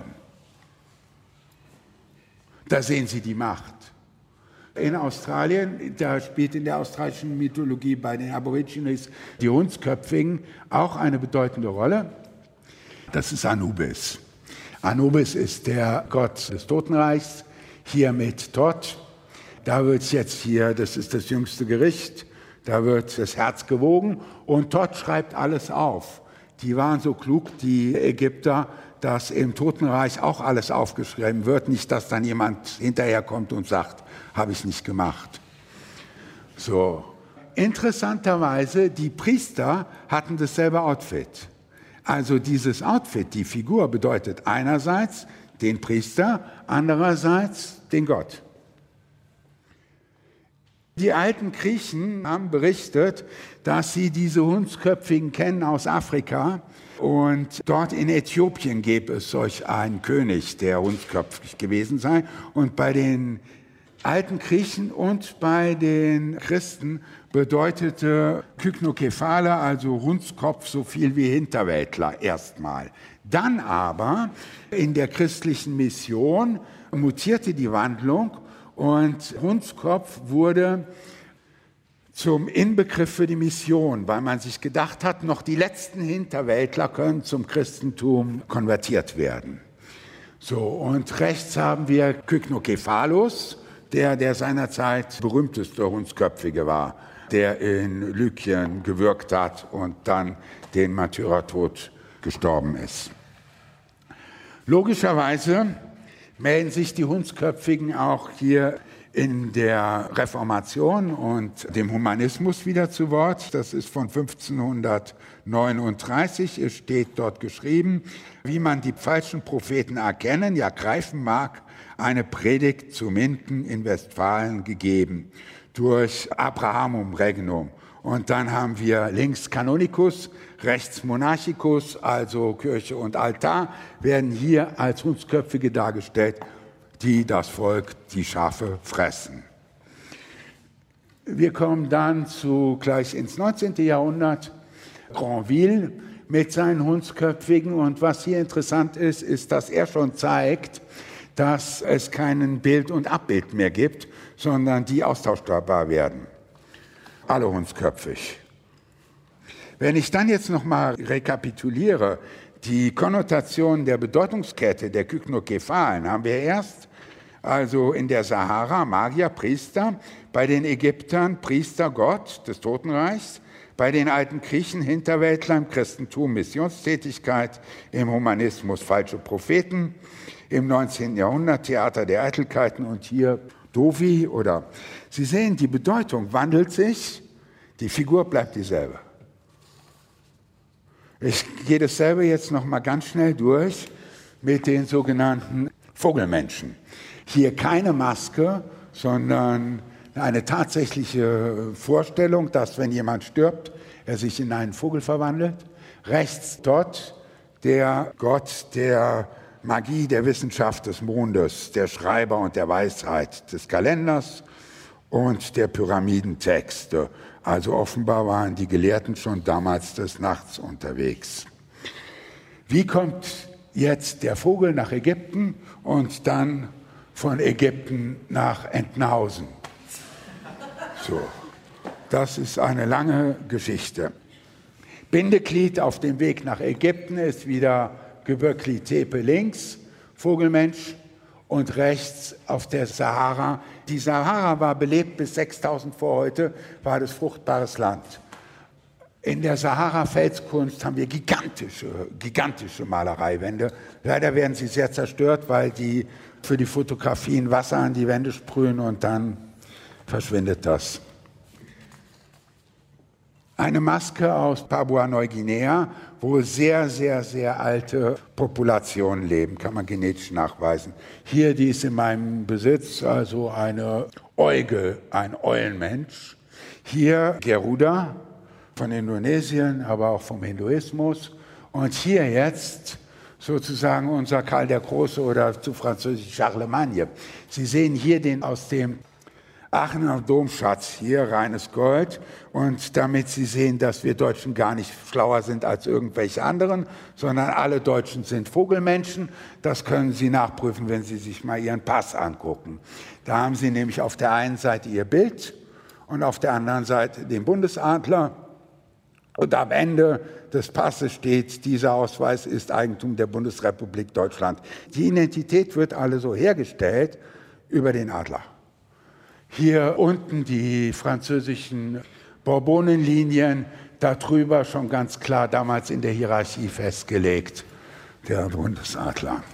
Da sehen Sie die Macht. In Australien, da spielt in der australischen Mythologie bei den Aborigines die Hundsköpfigen auch eine bedeutende Rolle. Das ist Anubis. Anubis ist der Gott des Totenreichs, hier mit Thoth. Da wird es jetzt hier, das ist das jüngste Gericht, da wird das Herz gewogen und Thoth schreibt alles auf. Die waren so klug, die Ägypter, dass im Totenreich auch alles aufgeschrieben wird, nicht, dass dann jemand hinterherkommt und sagt, habe ich nicht gemacht. So. Interessanterweise, die Priester hatten dasselbe Outfit. Also dieses Outfit, die Figur, bedeutet einerseits den Priester, andererseits den Gott. Die alten Griechen haben berichtet, dass sie diese Hundsköpfigen kennen aus Afrika. Und dort in Äthiopien gäbe es solch einen König, der hundsköpfig gewesen sei. Und bei den alten Griechen und bei den Christen bedeutete Kynokephale, also Hundskopf, so viel wie Hinterwäldler erstmal. Dann aber in der christlichen Mission mutierte die Wandlung und Hundskopf wurde zum Inbegriff für die Mission, weil man sich gedacht hat, noch die letzten Hinterwäldler können zum Christentum konvertiert werden. So, und rechts haben wir Kyknokephalos, der, der seinerzeit berühmteste Hundsköpfige war, der in Lykien gewirkt hat und dann den Märtyrertod gestorben ist. Logischerweise melden sich die Hundsköpfigen auch hier in der Reformation und dem Humanismus wieder zu Wort. Das ist von fünfzehnhundertneununddreißig. Es steht dort geschrieben, wie man die falschen Propheten erkennen, ja greifen mag, eine Predigt zu Minden in Westfalen gegeben durch Abrahamum Regnum. Und dann haben wir links Canonicus, rechts Monarchicus, also Kirche und Altar, werden hier als Hundsköpfige dargestellt, die das Volk, die Schafe fressen. Wir kommen dann zu, gleich ins neunzehnten Jahrhundert, Granville mit seinen Hundsköpfigen. Und was hier interessant ist, ist, dass er schon zeigt, dass es keinen Bild und Abbild mehr gibt, sondern die austauschbar werden. alle hundsköpfig. Wenn ich dann jetzt nochmal rekapituliere, die Konnotation der Bedeutungskette der Kyknokephalen haben wir erst, also in der Sahara, Magier, Priester, bei den Ägyptern Priester, Gott des Totenreichs, bei den alten Griechen Hinterwäldler, im Christentum Missionstätigkeit, im Humanismus falsche Propheten, im neunzehnten Jahrhundert Theater der Eitelkeiten und hier Dovi oder Sie sehen, die Bedeutung wandelt sich, die Figur bleibt dieselbe. Ich gehe dasselbe jetzt noch mal ganz schnell durch mit den sogenannten Vogelmenschen. Hier keine Maske, sondern eine tatsächliche Vorstellung, dass wenn jemand stirbt, er sich in einen Vogel verwandelt. Rechts dort der Gott der Magie, der Wissenschaft des Mondes, der Schreiber und der Weisheit des Kalenders und der Pyramidentexte. Also offenbar waren die Gelehrten schon damals des Nachts unterwegs. Wie kommt jetzt der Vogel nach Ägypten und dann von Ägypten nach Entenhausen? So, das ist eine lange Geschichte. Bindeglied auf dem Weg nach Ägypten ist wieder Göbekli Tepe links, Vogelmensch, und rechts auf der Sahara. Die Sahara war belebt bis sechstausend vor heute, war das fruchtbares Land. In der Sahara-Felskunst haben wir gigantische, gigantische Malereiwände. Leider werden sie sehr zerstört, weil die für die Fotografien Wasser an die Wände sprühen und dann verschwindet das. Eine Maske aus Papua-Neuguinea, wo sehr, sehr, sehr alte Populationen leben, kann man genetisch nachweisen. Hier, die ist in meinem Besitz, also eine Euge, ein Eulenmensch. Hier Garuda von Indonesien, aber auch vom Hinduismus. Und hier jetzt sozusagen unser Karl der Große oder zu Französisch Charlemagne. Sie sehen hier den aus dem Aachener Domschatz, hier reines Gold. Und damit Sie sehen, dass wir Deutschen gar nicht schlauer sind als irgendwelche anderen, sondern alle Deutschen sind Vogelmenschen. Das können Sie nachprüfen, wenn Sie sich mal Ihren Pass angucken. Da haben Sie nämlich auf der einen Seite Ihr Bild und auf der anderen Seite den Bundesadler. Und am Ende des Passes steht, dieser Ausweis ist Eigentum der Bundesrepublik Deutschland. Die Identität wird alle so hergestellt über den Adler. Hier unten die französischen Bourbonenlinien, darüber schon ganz klar damals in der Hierarchie festgelegt, der Bundesadler.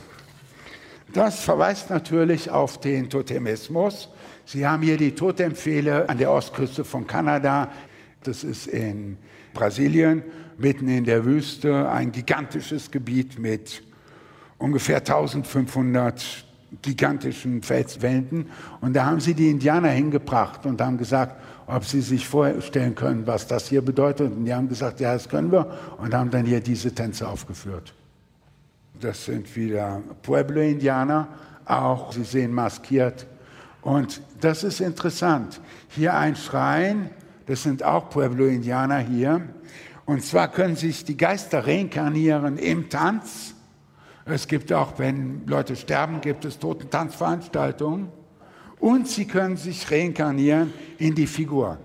Das verweist natürlich auf den Totemismus. Sie haben hier die Totempfähle an der Ostküste von Kanada. Das ist in Brasilien, mitten in der Wüste, ein gigantisches Gebiet mit ungefähr eintausendfünfhundert gigantischen Felswänden. Und da haben sie die Indianer hingebracht und haben gesagt, ob sie sich vorstellen können, was das hier bedeutet. Und die haben gesagt, ja, das können wir. Und haben dann hier diese Tänze aufgeführt. Das sind wieder Pueblo-Indianer, auch, Sie sehen, maskiert. Und das ist interessant. Hier ein Schrein, das sind auch Pueblo-Indianer hier. Und zwar können sich die Geister reinkarnieren im Tanz. Es gibt auch, wenn Leute sterben, gibt es Totentanzveranstaltungen. Und sie können sich reinkarnieren in die Figuren.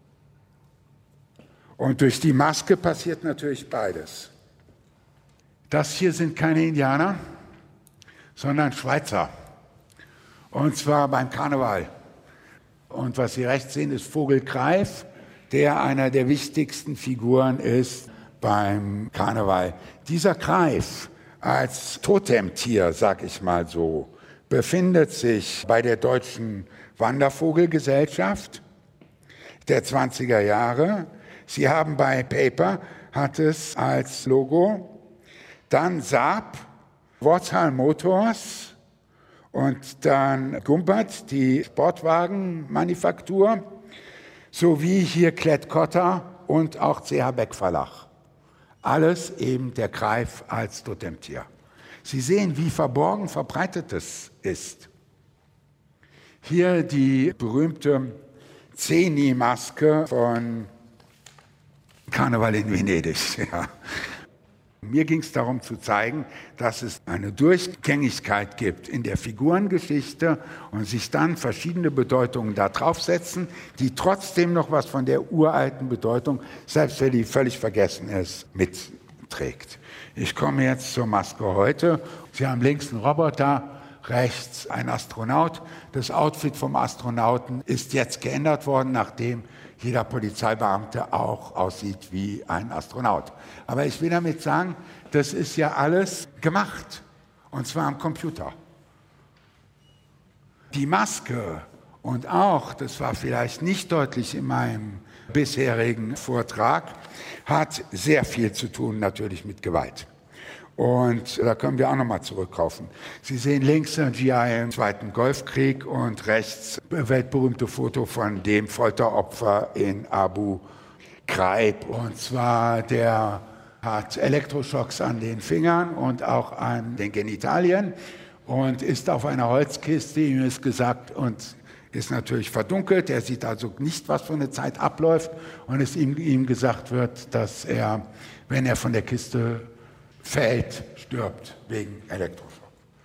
Und durch die Maske passiert natürlich beides. Das hier sind keine Indianer, sondern Schweizer. Und zwar beim Karneval. Und was Sie rechts sehen, ist Vogel Greif, der einer der wichtigsten Figuren ist beim Karneval. Dieser Greif als Totemtier, sag ich mal so, befindet sich bei der Deutschen Wandervogelgesellschaft der zwanziger Jahre. Sie haben bei Paper, hat es als Logo, dann Saab, Wortal Motors und dann Gumpert, die Sportwagenmanufaktur, sowie hier Klett-Cotta und auch C H Beck Verlag. Alles eben der Greif als Totemtier. Sie sehen, wie verborgen verbreitet es ist. Hier die berühmte Zeni-Maske von Karneval in Venedig. Ja. Mir ging es darum zu zeigen, dass es eine Durchgängigkeit gibt in der Figurengeschichte und sich dann verschiedene Bedeutungen da draufsetzen, die trotzdem noch was von der uralten Bedeutung, selbst wenn die völlig vergessen ist, mitträgt. Ich komme jetzt zur Maske heute. Sie haben links einen Roboter, rechts ein Astronaut. Das Outfit vom Astronauten ist jetzt geändert worden, nachdem jeder Polizeibeamte auch aussieht wie ein Astronaut. Aber ich will damit sagen, das ist ja alles gemacht, und zwar am Computer. Die Maske und auch, das war vielleicht nicht deutlich in meinem bisherigen Vortrag, hat sehr viel zu tun natürlich mit Gewalt. Und da können wir auch nochmal zurückkaufen. Sie sehen links ein G I im Zweiten Golfkrieg und rechts ein weltberühmte Foto von dem Folteropfer in Abu Ghraib. Und zwar der hat Elektroschocks an den Fingern und auch an den Genitalien und ist auf einer Holzkiste, ihm ist gesagt, und ist natürlich verdunkelt. Er sieht also nicht, was für eine Zeit abläuft, und es ihm, ihm gesagt wird, dass er, wenn er von der Kiste fällt, stirbt wegen Elektroschock.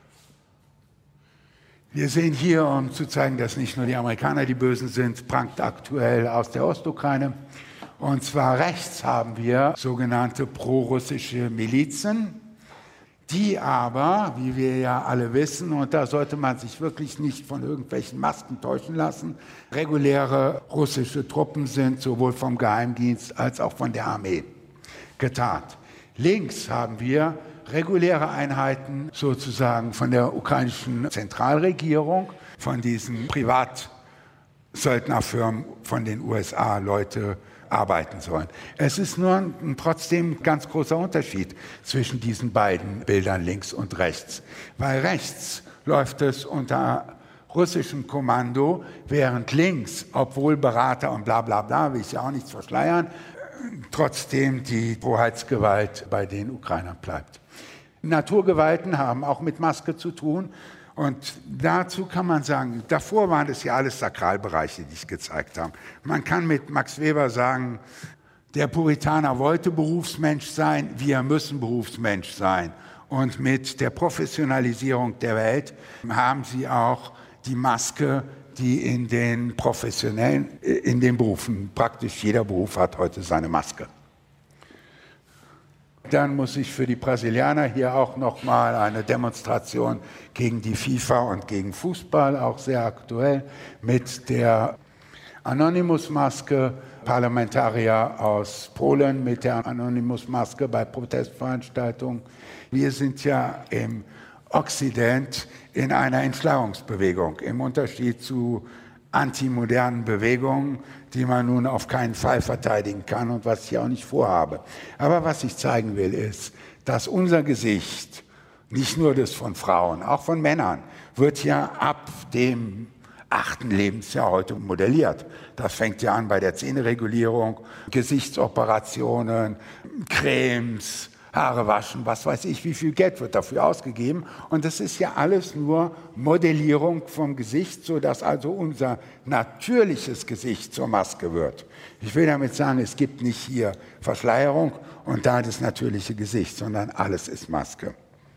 Wir sehen hier, um zu zeigen, dass nicht nur die Amerikaner die Bösen sind, brandaktuell aus der Ostukraine. Und zwar rechts haben wir sogenannte prorussische Milizen, die aber, wie wir ja alle wissen, und da sollte man sich wirklich nicht von irgendwelchen Masken täuschen lassen, reguläre russische Truppen sind, sowohl vom Geheimdienst als auch von der Armee getarnt. Links haben wir reguläre Einheiten sozusagen von der ukrainischen Zentralregierung, von diesen Privatsöldnerfirmen von den U S A Leute arbeiten sollen. Es ist nur ein, trotzdem ein ganz großer Unterschied zwischen diesen beiden Bildern links und rechts. Weil rechts läuft es unter russischem Kommando, während links, obwohl Berater und bla bla bla, will ich ja auch nichts verschleiern, trotzdem die Hoheitsgewalt bei den Ukrainern bleibt. Naturgewalten haben auch mit Maske zu tun. Und dazu kann man sagen, davor waren das ja alles Sakralbereiche, die ich gezeigt habe. Man kann mit Max Weber sagen, der Puritaner wollte Berufsmensch sein, wir müssen Berufsmensch sein. Und mit der Professionalisierung der Welt haben sie auch die Maske, die in den professionellen, in den Berufen, praktisch jeder Beruf hat heute seine Maske. Dann muss ich für die Brasilianer hier auch nochmal eine Demonstration gegen die FIFA und gegen Fußball, auch sehr aktuell, mit der Anonymous-Maske, Parlamentarier aus Polen mit der Anonymous-Maske bei Protestveranstaltungen. Wir sind ja im Okzident in einer Entschleierungsbewegung, im Unterschied zu antimodernen Bewegungen, die man nun auf keinen Fall verteidigen kann und was ich auch nicht vorhabe. Aber was ich zeigen will, ist, dass unser Gesicht, nicht nur das von Frauen, auch von Männern, wird ja ab dem achten Lebensjahr heute modelliert. Das fängt ja an bei der Zähneregulierung, Gesichtsoperationen, Cremes, Haare waschen, was weiß ich, wie viel Geld wird dafür ausgegeben. Und das ist ja alles nur Modellierung vom Gesicht, sodass also unser natürliches Gesicht zur Maske wird. Ich will damit sagen, es gibt nicht hier Verschleierung und da das natürliche Gesicht, sondern alles ist Maske.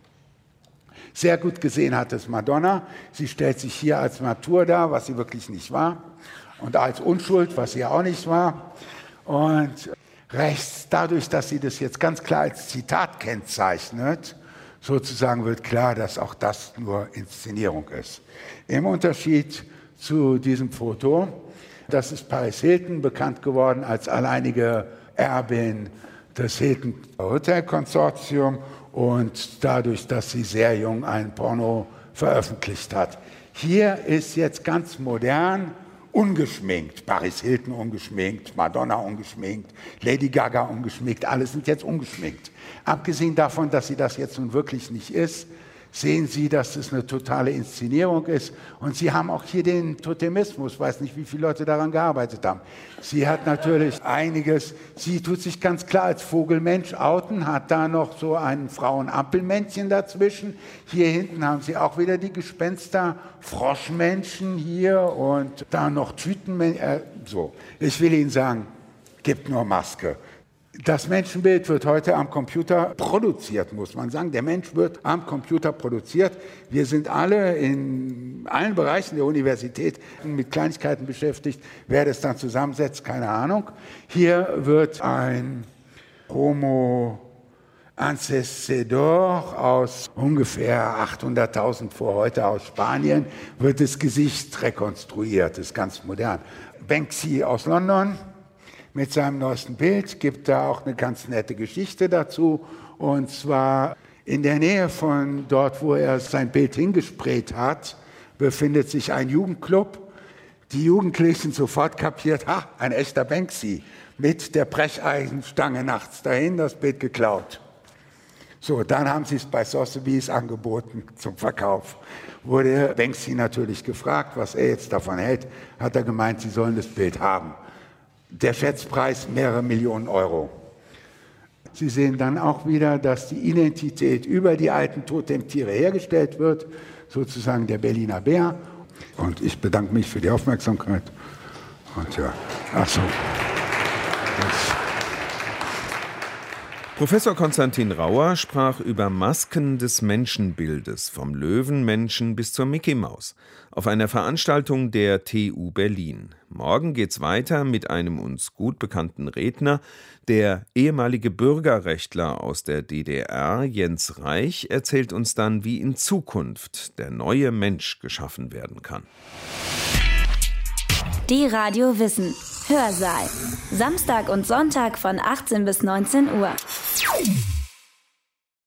Sehr gut gesehen hat es Madonna. Sie stellt sich hier als Natur dar, was sie wirklich nicht war, und als Unschuld, was sie auch nicht war. Und rechts, dadurch, dass sie das jetzt ganz klar als Zitat kennzeichnet, sozusagen wird klar, dass auch das nur Inszenierung ist. Im Unterschied zu diesem Foto, das ist Paris Hilton, bekannt geworden als alleinige Erbin des Hilton Hotel Konsortium und dadurch, dass sie sehr jung ein Porno veröffentlicht hat. Hier ist jetzt ganz modern, ungeschminkt, Paris Hilton ungeschminkt, Madonna ungeschminkt, Lady Gaga ungeschminkt, alle sind jetzt ungeschminkt. Abgesehen davon, dass sie das jetzt nun wirklich nicht ist, sehen Sie, dass es eine totale Inszenierung ist. Und Sie haben auch hier den Totemismus, ich weiß nicht, wie viele Leute daran gearbeitet haben. Sie hat natürlich einiges, sie tut sich ganz klar als Vogelmensch outen, hat da noch so ein Frauenampelmännchen dazwischen. Hier hinten haben Sie auch wieder die Gespenster, Froschmenschen hier und da noch Tütenmännchen. Äh, so. Ich will Ihnen sagen, gibt nur Maske. Das Menschenbild wird heute am Computer produziert, muss man sagen. Der Mensch wird am Computer produziert. Wir sind alle in allen Bereichen der Universität mit Kleinigkeiten beschäftigt. Wer das dann zusammensetzt, keine Ahnung. Hier wird ein Homo Ancestador aus ungefähr achthunderttausend vor heute aus Spanien, wird das Gesicht rekonstruiert. Das ist ganz modern. Banksy aus London mit seinem neuesten Bild gibt da auch eine ganz nette Geschichte dazu. Und zwar in der Nähe von dort, wo er sein Bild hingesprayt hat, befindet sich ein Jugendclub. Die Jugendlichen sofort kapiert, ha, ein echter Banksy. Mit der Brecheisenstange nachts dahin, das Bild geklaut. So, dann haben sie es bei Sotheby's angeboten zum Verkauf. Wurde Banksy natürlich gefragt, was er jetzt davon hält. Hat er gemeint, sie sollen das Bild haben. Der Schätzpreis mehrere Millionen Euro. Sie sehen dann auch wieder, dass die Identität über die alten Totemtiere hergestellt wird, sozusagen der Berliner Bär. Und ich bedanke mich für die Aufmerksamkeit. Und ja, ach so. Das Professor Konstantin Rauer sprach über Masken des Menschenbildes, vom Löwenmenschen bis zur Mickey-Maus, auf einer Veranstaltung der T U Berlin. Morgen geht's weiter mit einem uns gut bekannten Redner. Der ehemalige Bürgerrechtler aus der D D R, Jens Reich, erzählt uns dann, wie in Zukunft der neue Mensch geschaffen werden kann. Die Radio Wissen Hörsaal. Samstag und Sonntag von achtzehn bis neunzehn Uhr.